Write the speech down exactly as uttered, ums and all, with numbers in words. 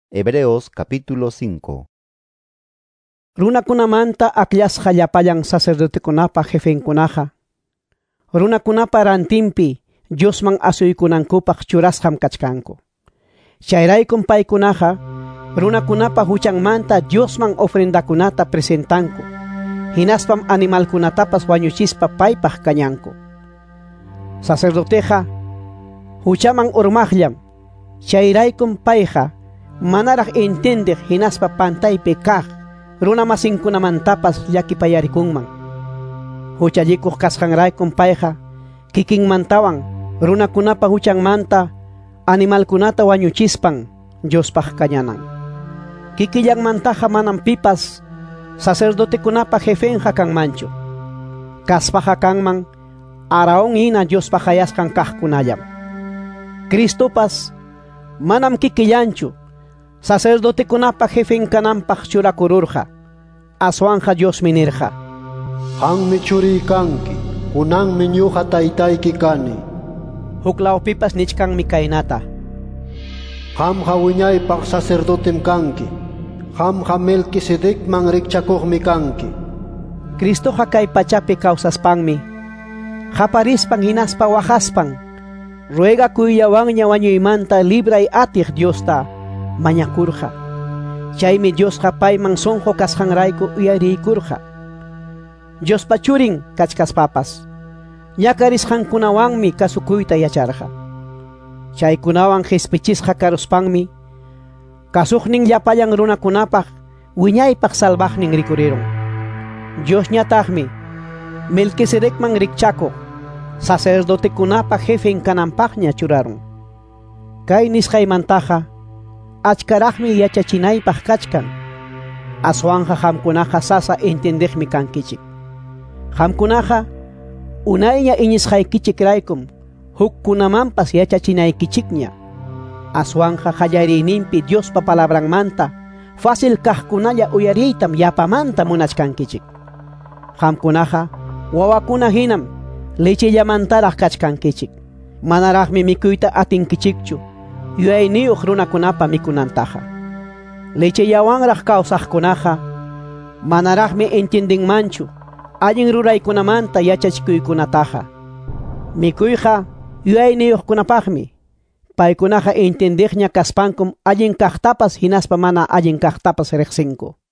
Hebreos capítulo cinco. Runakunamanta akllashqa llapayan sacerdotekunapa jefenkunaqa. Runakunapa rantinpi Diosman asuykunankupaq churasqam kachkanku. Chayraykum paykunaqa runakunapa huchanmanta Diosman ofrendakunata presentanku. Hinaspam animalkunatapas wañuchispa paypaq kañanku. Sacerdoteqa huchaman urmaqllam. Chayraykum payqa manaraq entendiq hinaspa pantaypi kaq runa masinkunamantapas llakipayarikunman. Huchallikuq kasqanraykum payqa kikinmantawan runakunapa huchanmanta animalkunata wañuchispan Diospaq kañanan. Kikillanmantaqa manam pipas sacerdotekunapa jefenqa kanmanchu. Kaspaqa kanman Araon hina Diospaq hayasqan kaqkunallam. Cristopas manam kikillanchu sacerdotekunapa jefen kananpaq churakururqa. Aswanqa Diosmi nirqa: Qammi churi kanki, kunanmi ñuqa taytayki kani. Huklawpipas nichkanmi kaynata: Qamqa wiñaypaq sacerdotem kanki, qamqa Melquisedecman rikchakuqmi kanki. Cristoqa kay pachapi kawsaspanmi, qaparispan hinaspa waqaspan, ruegakuyllawanña wañuymanta libray atiq Diosta mañakurqa. Chaymi Diosqa payman sonqo kasqanrayku uyariykurqa. Diospa churin kachkaspapas ñakarisqankunawanmi kasukuyta yacharqa. Chaykunawan hisp'ichisqa karuspanmi kasuqnin llapayan runakunapaq wiñaypaq salvaqnin rikurirun. Dios ñataqmi Melquisedecman rikchakuq sacerdotekunapa jefen kananpaqña churarun. Kay nisqaymantaqa achkaraqmi yachachinaypaq kachkan. Aswanqa qamkunaqa sasa entendiqmi kankichik. Qamkunaqa unayña iñisqaykichikraykum hukkunamanpas yachachinaykichikña. Aswanqa qallariyninpi Diospa palabranmanta fácil kaqkunalla uyariytam yapamanta munachkankichik. Qamkunaqa wawakuna hinam lechellamantaraq kachkankichik. Manaraqmi mikuyta atinkichikchu yuyayniyuq runakunapa mikunantaqa. Lechellawanraq kawsaqkunaqa manaraqmi entiendinmanchu allin ruraykunamanta yachachikuykunataqa. Mikuyqa yuyayniyuqkunapaqmi. Paykunaqa entendiqña kaspankum allin kaqtapas hinaspa mana allin kaqtapas riqsinku.